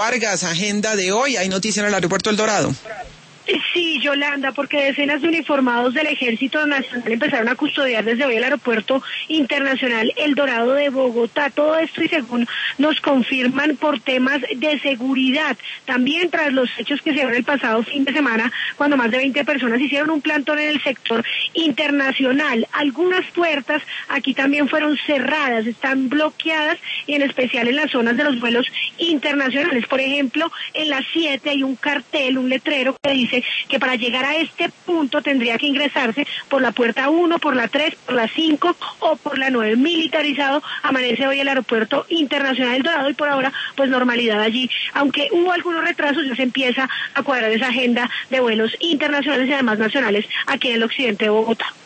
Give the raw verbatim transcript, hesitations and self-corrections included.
Vargas, agenda de hoy, hay noticia en el aeropuerto El Dorado. Sí, Yolanda, porque decenas de uniformados del Ejército Nacional empezaron a custodiar desde hoy el Aeropuerto Internacional El Dorado de Bogotá. Todo esto y según nos confirman por temas de seguridad. También tras los hechos que se dieron el pasado fin de semana, cuando más de veinte personas hicieron un plantón en el sector internacional. Algunas puertas aquí también fueron cerradas, están bloqueadas y en especial en las zonas de los vuelos internacionales. Por ejemplo, en las siete hay un cartel, un letrero que dice que para llegar a este punto tendría que ingresarse por la puerta uno, por la tres, por la cinco o por la nueve. Militarizado amanece hoy el Aeropuerto Internacional El Dorado y por ahora pues normalidad allí, aunque hubo algunos retrasos, ya se empieza a cuadrar esa agenda de vuelos internacionales y además nacionales aquí en el occidente de Bogotá.